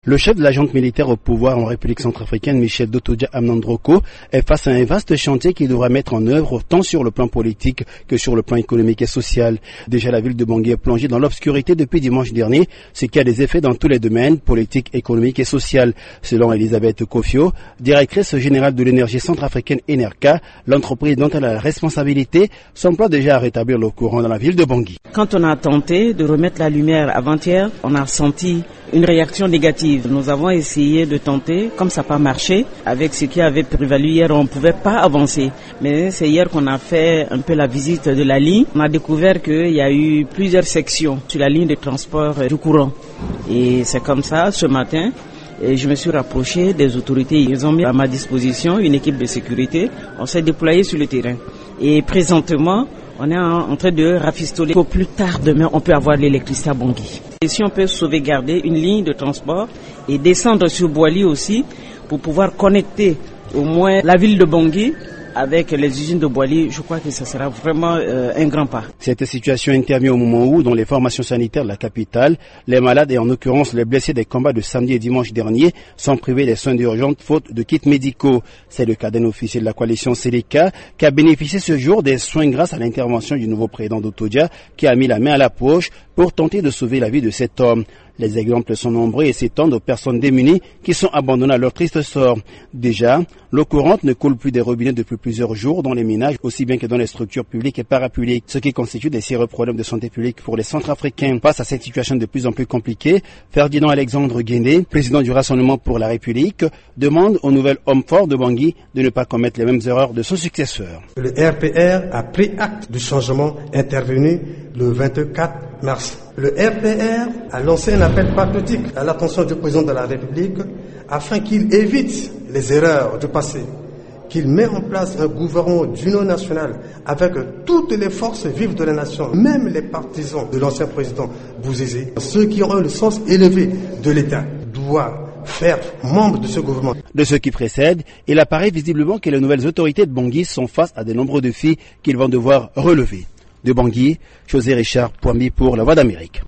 Le chef de la junte militaire au pouvoir en République centrafricaine, Michel Dotodja Amnandroko, est face à un vaste chantier qu'il devra mettre en œuvre tant sur le plan politique que sur le plan économique et social. Déjà, la ville de Bangui est plongée dans l'obscurité depuis dimanche dernier, ce qui a des effets dans tous les domaines, politiques, économiques et social. Selon Elisabeth Kofio, directrice générale de l'énergie centrafricaine Enerca, l'entreprise dont elle a la responsabilité s'emploie déjà à rétablir le courant dans la ville de Bangui. Quand on a tenté de remettre la lumière avant-hier, on a ressenti une réaction négative. Nous avons essayé de tenter, comme ça n'a pas marché, avec ce qui avait prévalu hier, on ne pouvait pas avancer. Mais c'est hier qu'on a fait un peu la visite de la ligne. On a découvert qu'il y a eu plusieurs sections sur la ligne de transport du courant. Et c'est comme ça, ce matin, je me suis rapproché des autorités. Ils ont mis à ma disposition une équipe de sécurité. On s'est déployé sur le terrain. Et présentement, on est en train de rafistoler. Au plus tard demain, on peut avoir l'électricité à Bangui. Et si on peut sauvegarder une ligne de transport et descendre sur Boali aussi pour pouvoir connecter au moins la ville de Bangui avec les usines de Boali, je crois que ça sera vraiment un grand pas. Cette situation intervient au moment où, dans les formations sanitaires de la capitale, les malades et en l'occurrence les blessés des combats de samedi et dimanche dernier sont privés des soins d'urgence faute de kits médicaux. C'est le cas d'un officier de la coalition Seleka qui a bénéficié ce jour des soins grâce à l'intervention du nouveau président Dotodja qui a mis la main à la poche pour tenter de sauver la vie de cet homme. Les exemples sont nombreux et s'étendent aux personnes démunies qui sont abandonnées à leur triste sort. Déjà, l'eau courante ne coule plus des robinets depuis plusieurs jours dans les ménages, aussi bien que dans les structures publiques et parapubliques, ce qui constitue des sérieux problèmes de santé publique pour les Centrafricains. Face à cette situation de plus en plus compliquée, Ferdinand Alexandre Guéné, président du Rassemblement pour la République, demande au nouvel homme fort de Bangui de ne pas commettre les mêmes erreurs de son successeur. Le RPR a pris acte du changement intervenu le 24 mars. Le RPR a lancé un appel patriotique à l'attention du président de la République afin qu'il évite les erreurs du passé, qu'il met en place un gouvernement d'union nationale avec toutes les forces vives de la nation, même les partisans de l'ancien président Bouzizé. Ceux qui ont le sens élevé de l'État doivent faire membre de ce gouvernement. De ce qui précède, il apparaît visiblement que les nouvelles autorités de Bangui sont face à de nombreux défis qu'ils vont devoir relever. De Bangui, José Richard Poimbi pour La Voix d'Amérique.